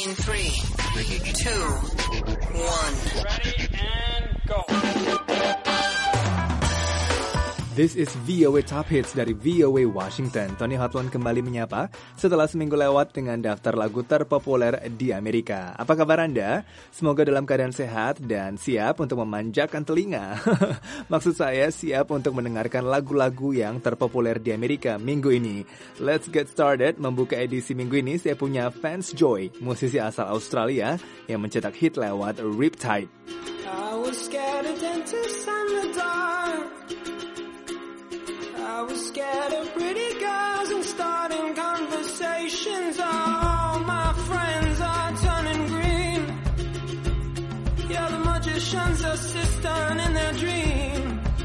In 3, 2, 1. Ready and go. This is VOA Top Hits dari VOA Washington. Tony Hotline kembali menyapa setelah seminggu lewat dengan daftar lagu terpopuler di Amerika. Apa kabar Anda? Semoga dalam keadaan sehat dan siap untuk memanjakan telinga. Maksud saya siap untuk mendengarkan lagu-lagu yang terpopuler di Amerika minggu ini. Let's get started. Membuka edisi minggu ini saya punya Vance Joy, musisi asal Australia yang mencetak hit lewat Riptide. I was scared of dentists and the dark. I was scared of pretty girls and starting conversations. All my friends are turning green. Yeah, the magician's assistant in their dream.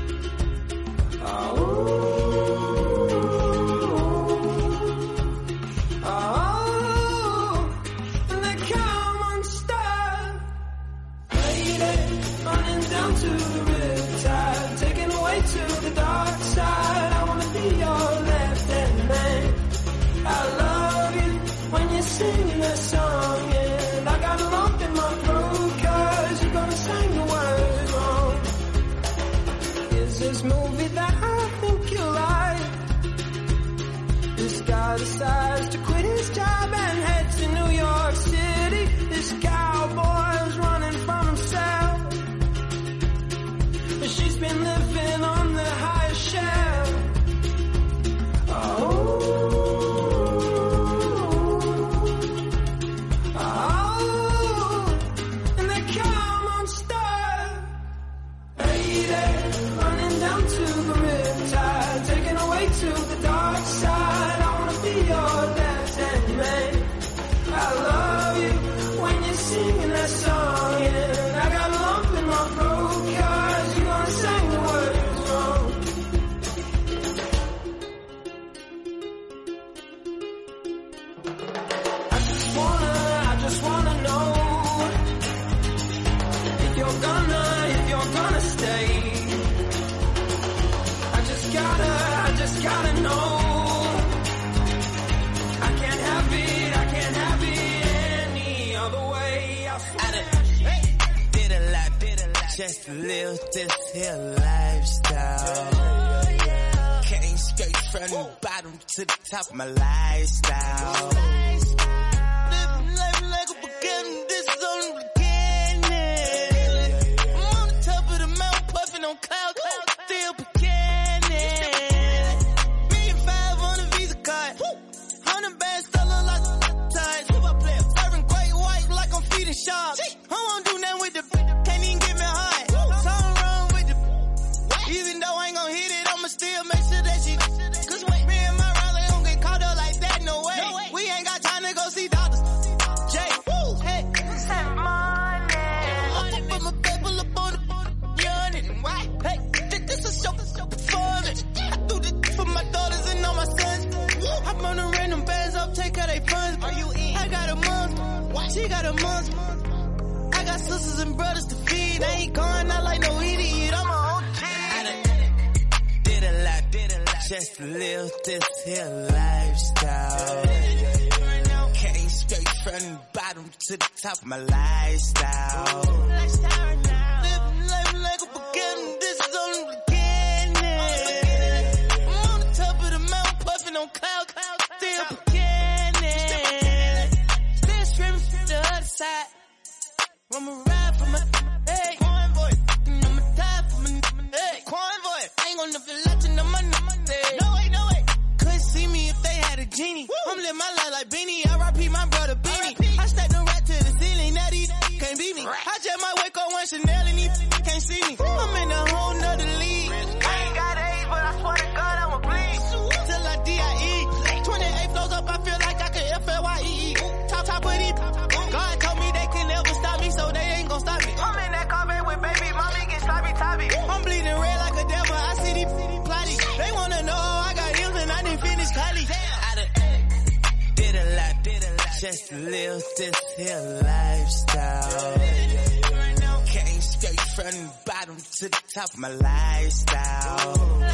And they come unstuck. Lady, running down to the riptide, taken away to the dark side. Your left-hand man, I love you when you sing that song, and I got a lump in my throat 'cause you're gonna sing the words wrong. Is this movie that I think you like? This guy decides to quit his job and head to New York City. This cowboy's running from himself, but she's been living on the highest shelf. And they come unstuck. Lady, running down to the riptide, taken away to the dark side. I wanna be your left-hand man. I love you when you're singing that song, and I got a lump in my throat 'cause you're gonna sing the words wrong. I just wanna know if you're gonna stay. I just gotta know. I can't have it any other way. I did a lot, just to live this here lifestyle. Came straight from the bottom to the top of my lifestyle. Cloud, still beginning. $1,500 on a Visa card. 100 bands still look like ties. Serving great white like I'm feeding sharks. I won't do nothing with the can't even get me high. Something wrong with the even though I ain't gon' hit it, I'ma still make sure that she. 'Cause me and my Riley don't get caught up like that, no way. We ain't got time to go see doctors. Jay, hey, send money. I put my paper up on the yawning. Why? Hey, this is so performance. I do this for my daughters and all my sons. I'm on the random bands up, take out they funds. Are you in? I got a month. She got a month. I got sisters and brothers to feed. I ain't going out like no idiot. I'm a OG. I did a lot, just to live this here lifestyle. Came straight from the bottom to the top of my lifestyle. Living life like a beginning. This is only the beginning. I'm on the top of the mountain, puffing on cloud, still beginning. Still screaming from the other side. I'ma ride for my hey convoy. I'ma die for my hey convoy. I ain't gonna feel nothing on my day. No way. Couldn't see me if they had a genie. I'm living my life like Beanie. R.I.P. my brother Beanie. I stacked the rat to the ceiling. That he can't beat me. I just might wake up one Chanel and he can't see me. I'm in a whole nother league. I ain't got AIDS, but I swear to God I'ma bleed. Till I D.I.E. 28 flows up, I feel like I can F.L.Y.E. Top of these. God told me they can never stop me, so they ain't gon' stop me. I'm in that carpet with baby, mommy get sloppy toppy. I'm bleeding red like a devil, I see these plotty. They wanna know I got M's and I didn't finish college. I did a lot, just to live this here lifestyle. Came straight from the bottom to the top of my lifestyle.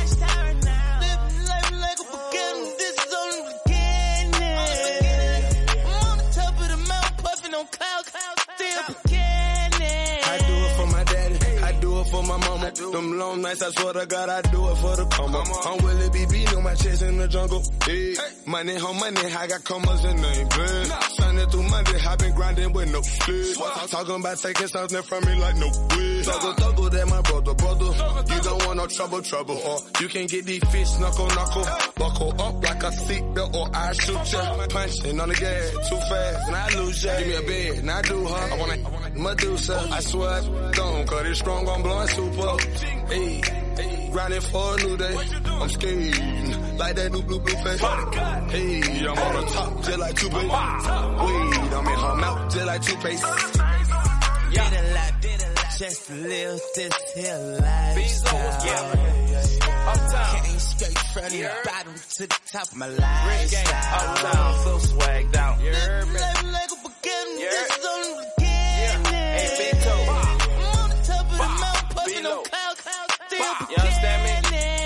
Living life like a beginning. This is only the beginning. I'm on the top of the mountain, puffing on on cloud, still beginning. I do it for my daddy, I do it for my mama. Them long nights, I swear to God, I do it for the come up. I'm Willie B. beating on my chest in the jungle. Hey, money on money, I got commas in name. Sunday through Monday, I been grinding with no sleep. Talking about taking something from me like no weed. Thuggle, that my brother. You don't want no trouble. Or you can get these fish knuckle. Buckle up like a seatbelt or I shoot ya. Punching on the gas too fast and I lose ya. Give me a bed and I do her. I want Medusa. I swear I don't, cause it's strong on blowing super. Hey, grinding for a new day. I'm skating like that new blue face. Hey, I'm on the top just like toothpaste. Weed, I'm in her mouth just like toothpaste. Did a lot, just to live this here lifestyle. Came straight from the bottom to the top of my lifestyle. Uptown, so swagged out. Like a beginning, this is only the beginning. Hey, Vito. I'm on the top of the mountain, puffing on cloud, still beginning. You understand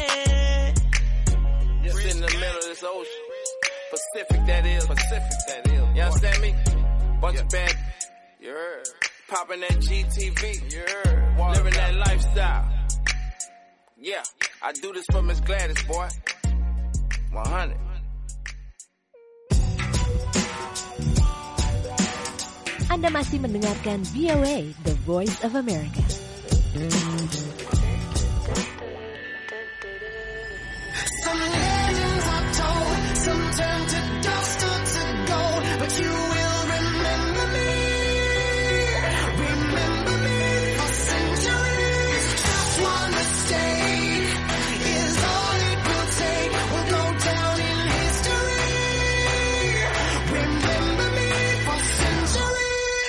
me? Just in the middle of this ocean. Pacific, that is. You understand me? Bunch of bad. You heard. Popping that GTV. You heard. Living that lifestyle. Yeah, I do this for Miss Gladys, boy. 100. Anda masih mendengarkan VOA, The Voice of America. Some legends are told, some turn to dust or to gold, but you will remember me for centuries. Just one mistake is all it will take. We'll go down in history. Remember me for centuries.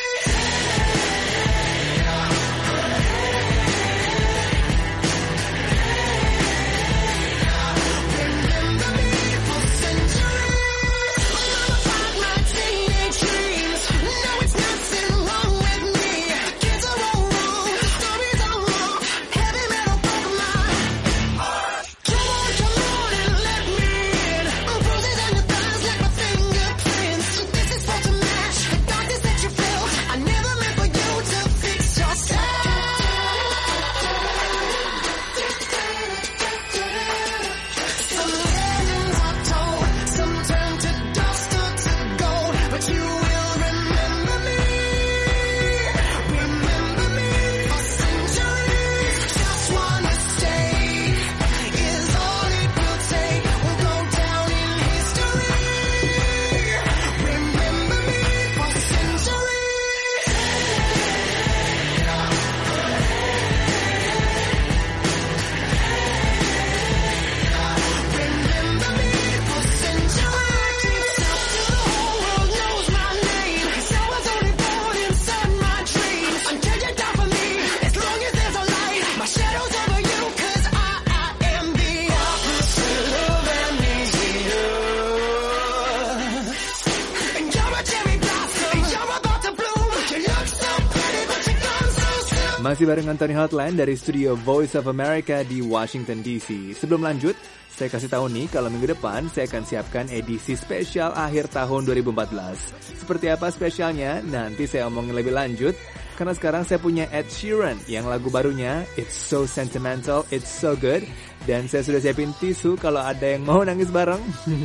Masih bareng Anthony Hotline dari studio Voice of America di Washington DC. Sebelum lanjut, saya kasih tahu nih kalau minggu depan saya akan siapkan edisi spesial akhir tahun 2014. Seperti apa spesialnya? Nanti saya omongin lebih lanjut. Karena sekarang saya punya Ed Sheeran yang lagu barunya It's So Sentimental, It's So Good. Dan saya sudah siapin tisu kalau ada yang mau nangis bareng.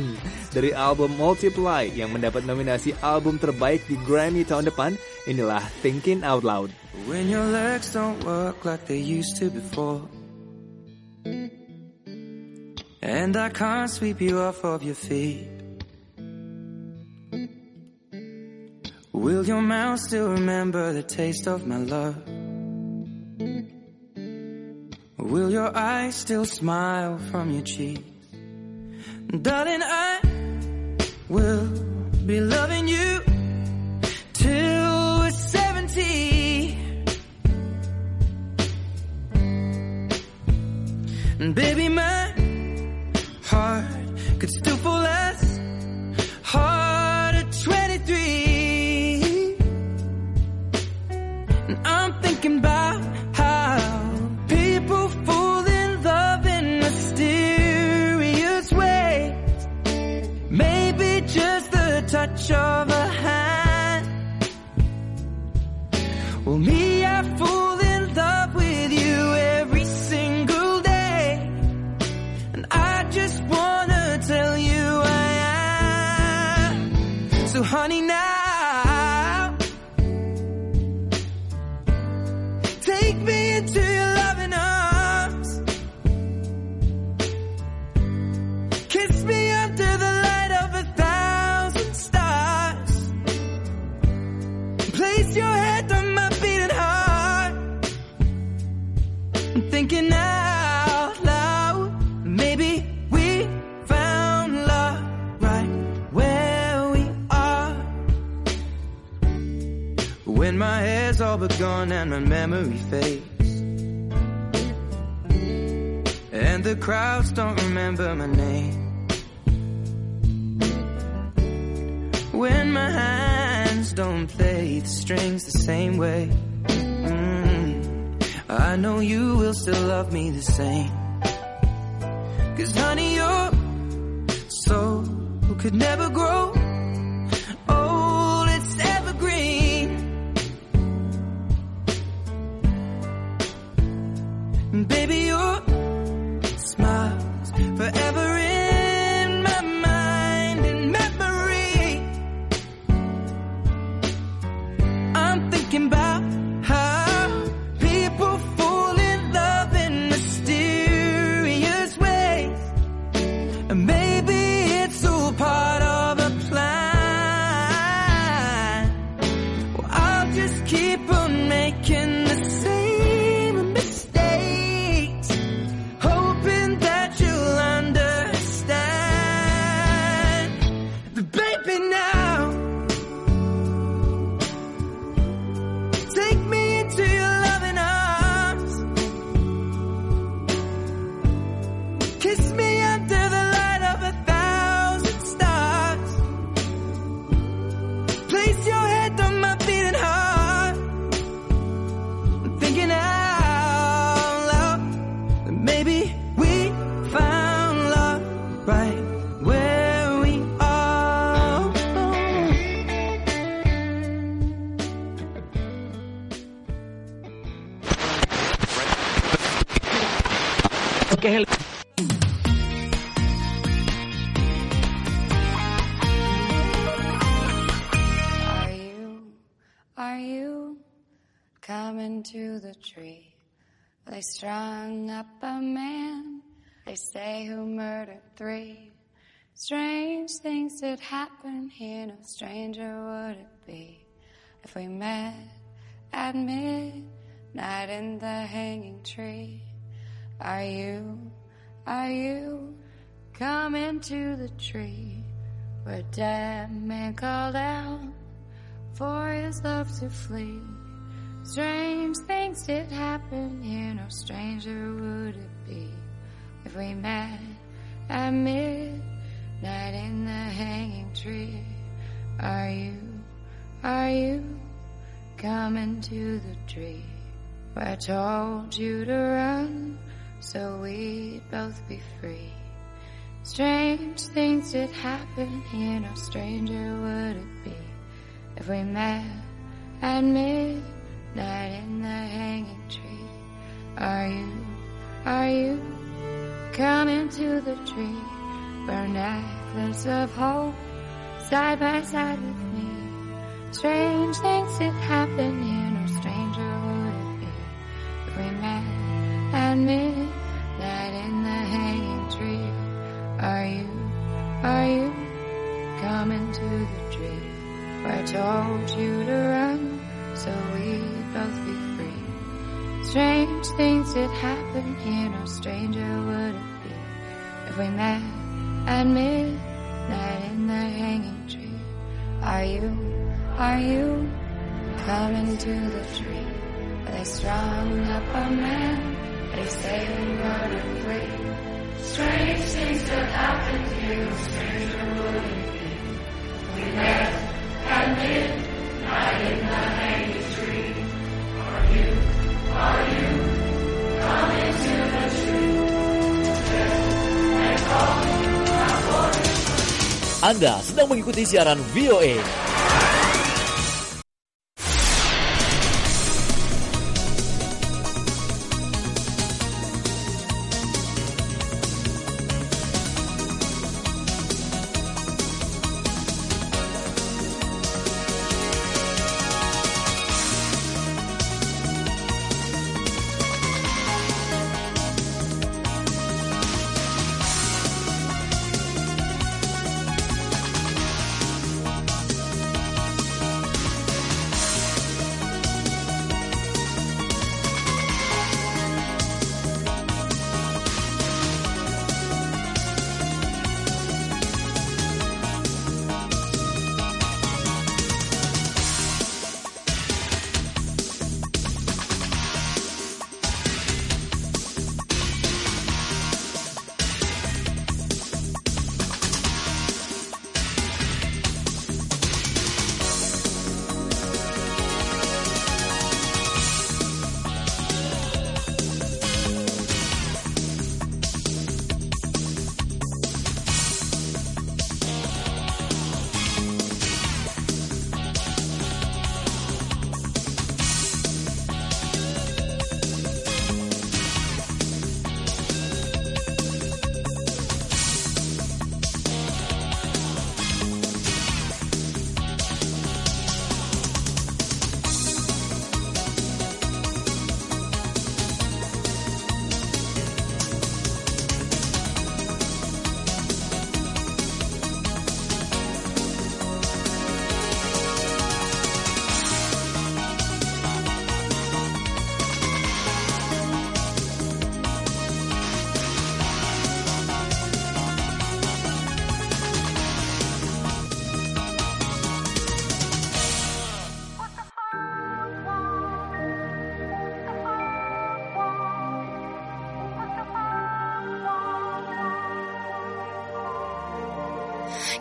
Dari album Multiply yang mendapat nominasi album terbaik di Grammy tahun depan. Inilah Thinking Out Loud. When your legs don't work like they used to before, and I can't sweep you off of your feet, will your mouth still remember the taste of my love? Will your eyes still smile from your cheeks? Darling, I will be loving you till we're 70. And baby, my heart could still fall as hard at 23. And I'm thinking about how people fall in love in mysterious ways. Maybe just the touch of a hand. Well, me, I fall in love with you every single day, and I just wanna tell you I am. So honey, now take me into your loving arms, kiss me under the light of 1,000 stars, place your head on my beating heart. I'm thinking out loud, maybe we found love right where we are. When my hair's all but gone and my memory fades, and the crowds don't remember my name, when my hands don't play the strings the same way, I know you will still love me the same. 'Cause honey, your soul could never grow old, it's evergreen. And baby, your smile's forever in my mind and memory. I'm thinking about how people fall in love in mysterious ways, and maybe it's all part of a plan. Well, I'll just keep on making the same mistakes, hoping that you'll understand. But baby, now take me into your loving arms, kiss me under the light of 1,000 stars, place your head on my beating heart. I'm thinking out loud that maybe we found love right where we are. Are you coming to the tree? They strung up a man, they say, who murdered 3. Strange things did happen here, no stranger would it be if we met at midnight in the hanging tree. Are you coming to the tree where a dead man called out for his love to flee? Strange things did happen here, no stranger would it be if we met at midnight in the hanging tree. Are you coming to the tree where I told you to run so we'd both be free? Strange things did happen here, no stranger would it be if we met at midnight in the hanging tree. Are you coming to the tree where a necklace of hope side by side with me? Strange things did happen here, no stranger would it be if we met at midnight in the hanging tree. Are you coming to the tree where I told you to run so we'd both be free? Strange things did happen here, no stranger would it be if we met at midnight in the hanging tree. Are you coming to the tree where they strung up a man, they say we murdered 3? Strange things did happen here, no stranger would it be if we met at midnight in the hanging tree. Are you coming to the tree? Anda sedang mengikuti siaran VOA.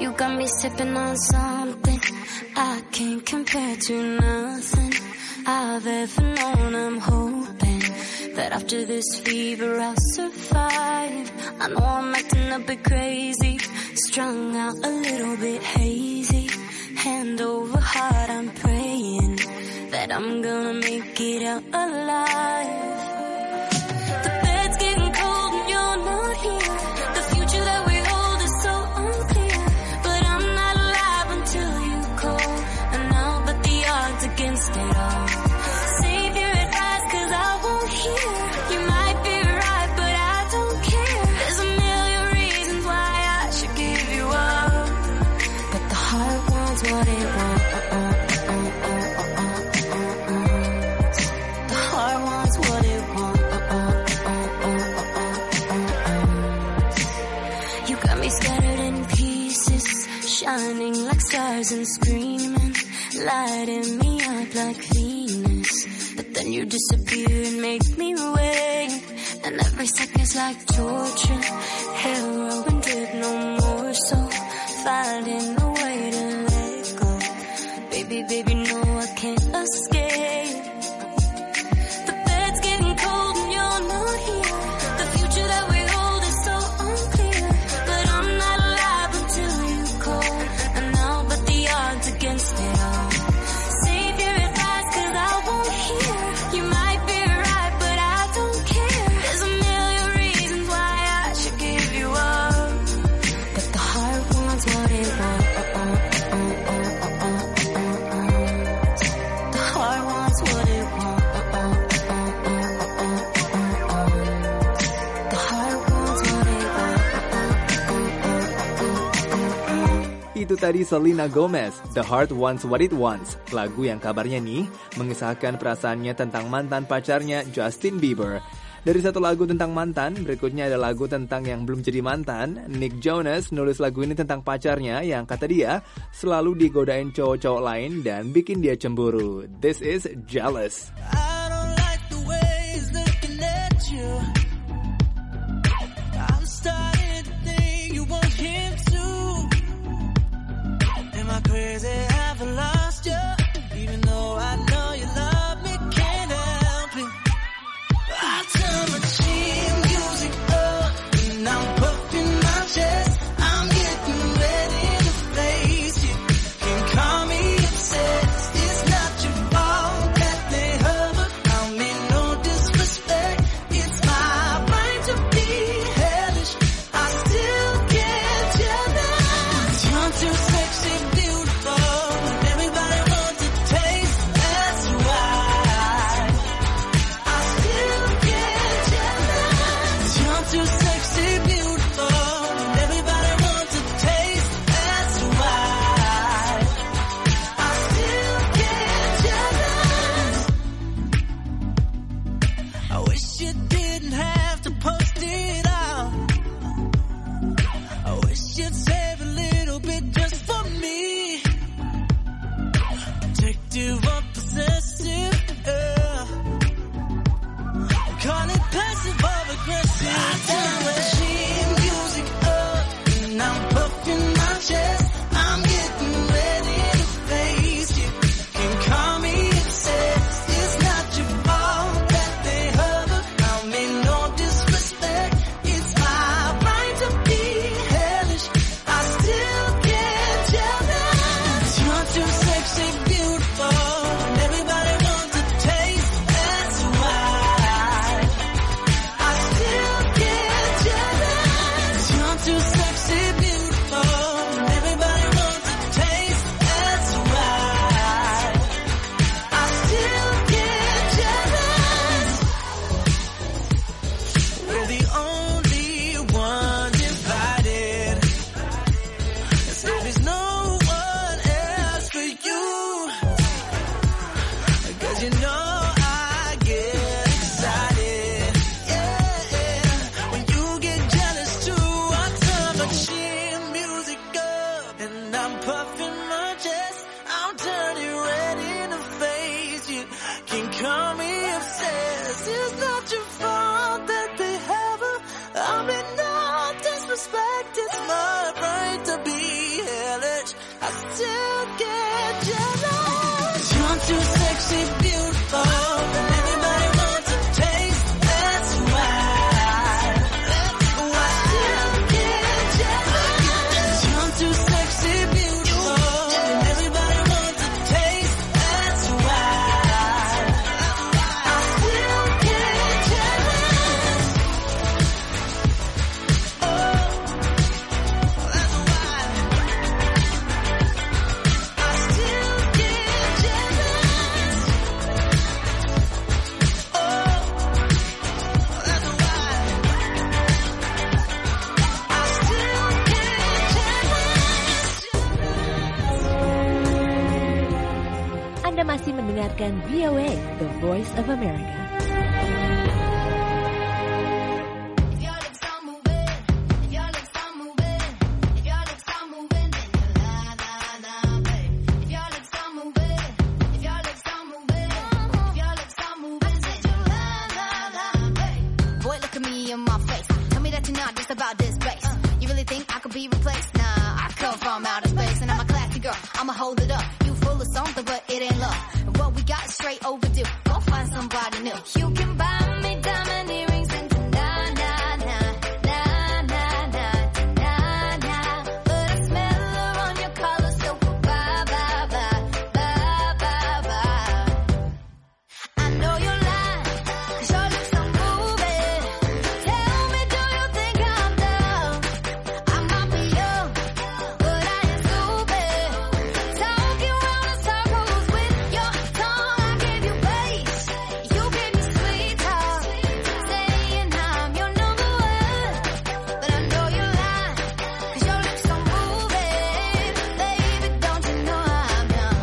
You got me sipping on something I can't compare to nothing I've ever known. I'm hoping that after this fever I'll survive. I know I'm acting a bit crazy, strung out a little bit hazy. Hand over heart, I'm praying that I'm gonna make it out alive. The bed's getting cold and you're not here. The future that we hold is so unclear. But I'm not alive until you call, and I'll bet the odds against it all. Save your advice, 'cause I won't hear. You might be right, but I don't care. There's a million reasons why I should give you up, but the heart wants what it wants. The heart wants what it wants. You got me scattered in pieces, shining like stars and screaming, lighting me up like Venus. But then you disappear and make me wait, and every second's like torture. Heroin did no more, so finding a way to let go. Baby, baby, no, I can't escape. The bed's getting cold and you're not here. The future that we hold is so unclear. But I'm not alive until you call, and I'll bet the odds against it all. Save your advice, 'cause I won't hear. You might be right, but I don't care. There's a million reasons why I should give you up, but the heart wants what it wants. The heart wants what it wants. The heart wants what it wants. Itu tadi Selena Gomez, The Heart Wants What It Wants. Lagu yang kabarnya nih mengisahkan perasaannya tentang mantan pacarnya Justin Bieber. Dari satu lagu tentang mantan, berikutnya ada lagu tentang yang belum jadi mantan. Nick Jonas nulis lagu ini tentang pacarnya yang kata dia selalu digodain cowok-cowok lain dan bikin dia cemburu. This is Jealous. I don't like the way he's looking at you. I'm starting to think you want him too. Am I crazy? Have I lost you? Even though I know you love me, can't help it. I turn my cheap music up and I'm puffing my chest. I'm getting ready to face you. Can call me obsessed. It's not your fault that they hurt, but I mean no disrespect. It's my mendengarkan VOA, The Voice of America. About this bass. You really think I could be replaced? Nah, I come from outer space and I'm a classy girl. I'ma hold it up. You full of something, but it ain't love. And what we got is straight overdue. Go find somebody new. You can buy me diamond earrings and nah, nah, nah, nah, nah, nah, nah, nah. But I smell her on your collar, so bye, bye, bye, bye, bye, bye. I know you're lying, 'cause your lips so moving. Tell me, do you think I'm dumb? I might be young, but I ain't stupid. Talking round in circles with your tongue. I gave you bass, you gave me sweet talk. Saying I'm your number one, but I know you're lying, 'cause your lips so moving. Baby, don't you know I'm young?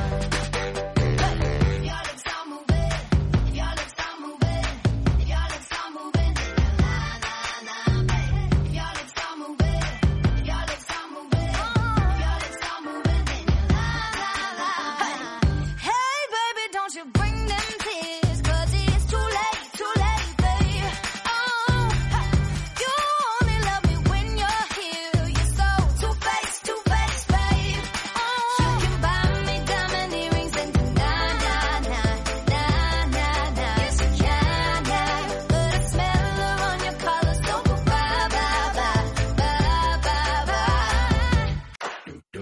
Your lips are moving, your lips are moving, your lips are moving. Nah, nah, nah, baby. Your lips are moving, your lips are moving, your lips are moving. La, la, la. Hey, baby, don't you bring them tears, 'cause it's too late, babe. Oh, you only love me when you're here. You're so two-faced, babe. Oh, you can buy me diamond earrings and nah, nah, nah, nah, nah, nah. Yes, you can, yeah. But I smell her on your collar, so bye, bye, bye, bye, bye, bye.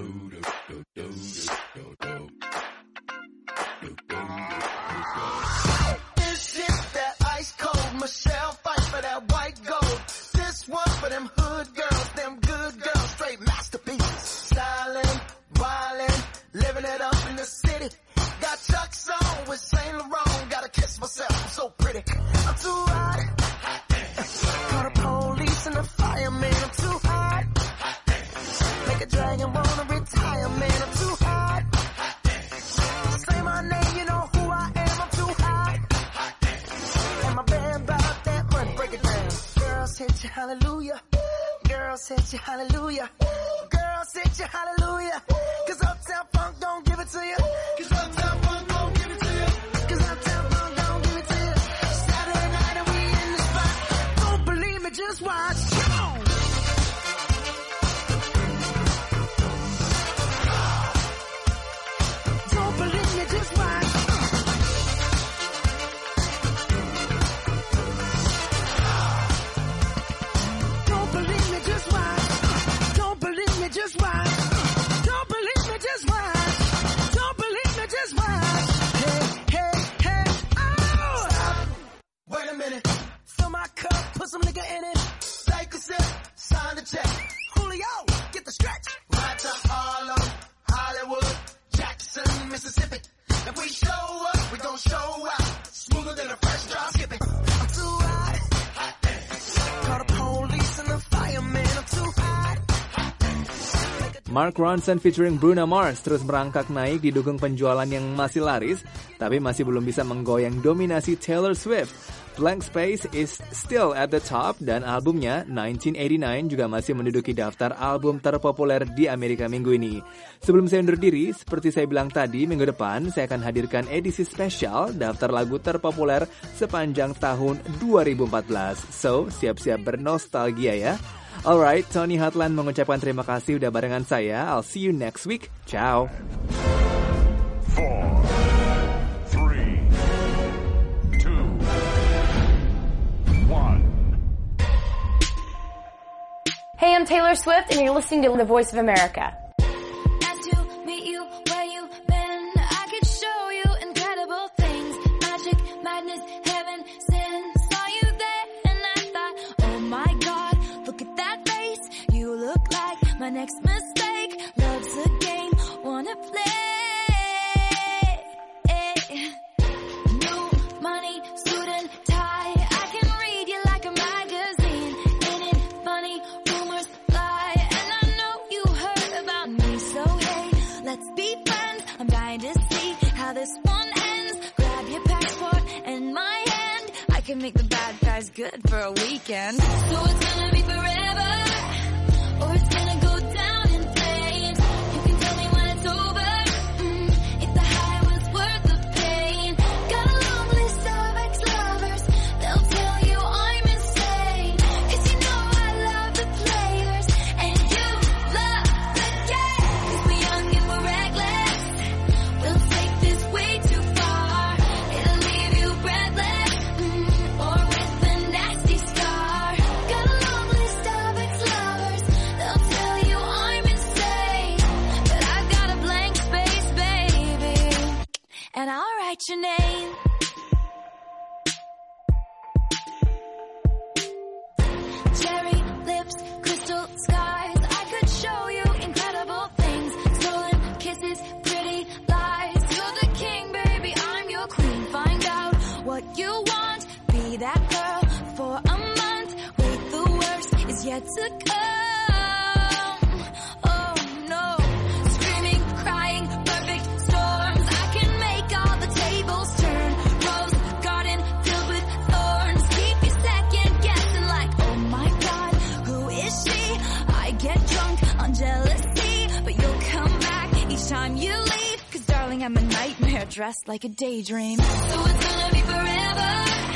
This is that ice cold Michelle fight for that white gold. This one for them hood girls, them good girls, straight masterpieces. Styling, wildin', living it up in the city. Got Chuck's on with Saint Laurent. Gotta kiss myself, I'm so pretty. I'm too hot. Call the police and the fireman. I'm too hot. Make a dragon wanna retire, man. I'm too hot. Say my name, you know who I am. I'm too hot. And my band bought that money. Break it down. Girls hit you, hallelujah. Girls hit you, hallelujah. Girls hit you, hallelujah. 'Cause Uptown Funk don't give it to you. 'Cause Uptown Funk don't give it to you. 'Cause Uptown Funk don't give it to you. Saturday night and we in the spot. Don't believe me, just watch. Come on. Don't believe me, just watch. Don't believe me, just watch. Don't believe me, just watch. Don't believe me, just watch. Don't believe me, just watch. Hey, hey, hey, oh! Stop. Wait a minute. Fill my cup, put some nigga in it. Take a sip, sign the check. Julio, get the stretch. Right to Harlem, Hollywood, Jackson, Mississippi. If we show up, we gon' show out. Smoother than a fresh drop skipping. I'm too hot. Call the police and the fireman. I'm too hot. Mark Ronson featuring Bruno Mars terus merangkak naik didukung penjualan yang masih laris, tapi masih belum bisa menggoyang dominasi Taylor Swift. Blank Space is still at the top dan albumnya 1989 juga masih menduduki daftar album terpopuler di Amerika minggu ini. Sebelum saya undur diri, seperti saya bilang tadi, minggu depan saya akan hadirkan edisi spesial daftar lagu terpopuler sepanjang tahun 2014. So, siap-siap bernostalgia ya. Alright, Tony Hatlan mengucapkan terima kasih udah barengan saya. I'll see you next week. Ciao. 4, 3, 2, 1. Hey, I'm Taylor Swift, and you're listening to The Voice of America. Nice to meet you, where you been? I could show you incredible things. Magic, madness, heaven, sin. Saw you there, and I thought, oh my God, look at that face. You look like my next mistake. Love's a game, wanna play. New money, suit and tie. I can read you like a magazine. Ain't it funny? Rumors lie, and I know you heard about me. So hey, let's be friends. I'm dying to see how this one ends. can make the bad guys good for a weekend. So it's gonna be forever, or it's gonna go down in flames. You can tell me when it's over, if the high was worth the pain. Got a long list of ex-lovers, they'll tell you I'm insane. 'Cause you know I love the players, and you love the game. 'Cause we're young and we're reckless, we'll take this way too far. It'll leave you breathless, or with a nasty scar. Got a long list of ex-lovers, they'll tell you I'm insane. But I've got a blank space, baby, and I'll write your name. Cherry lips, crystal skies, I could show you incredible things. Stolen kisses, pretty lies. You're the king, baby, I'm your queen. Find out what you want, be that girl for a month. Wait, the worst is yet to come. Oh no, screaming, crying, perfect storms. I can make all the tables turn. Rose garden filled with thorns. Keep you second guessing like, oh my god, who is she? I get drunk on jealousy, but you'll come back each time you leave. 'Cause darling, I'm a nightmare dressed like a daydream. So it's gonna be forever,